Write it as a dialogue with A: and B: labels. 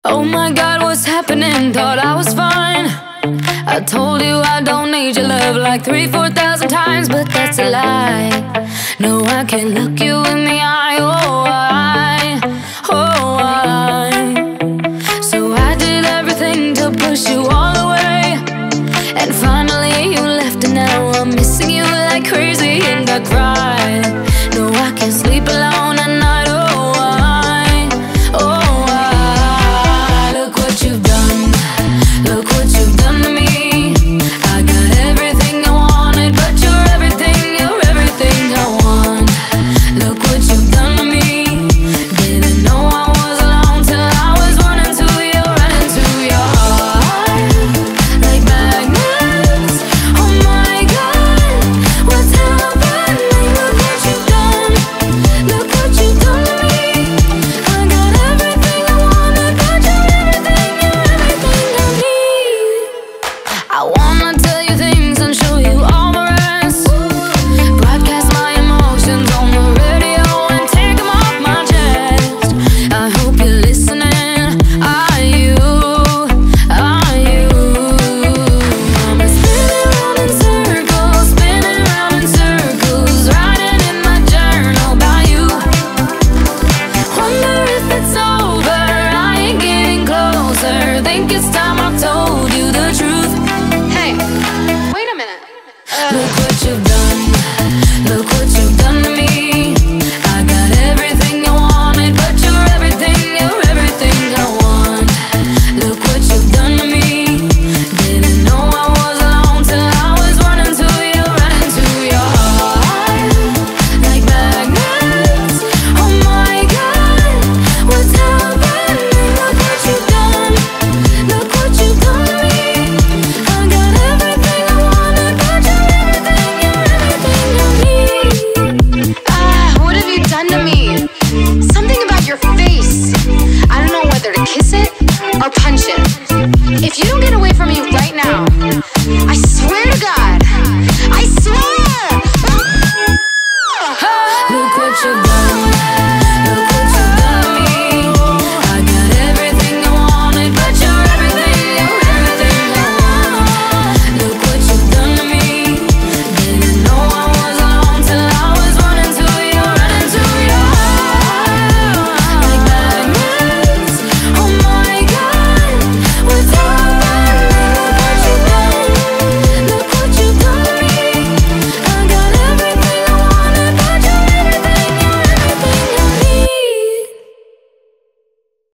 A: Oh my God, what's happening? Thought I was fine. I told you I don't need your love like 3,000-4,000 times, but that's a lie. No, I can't look you in the eye. Oh,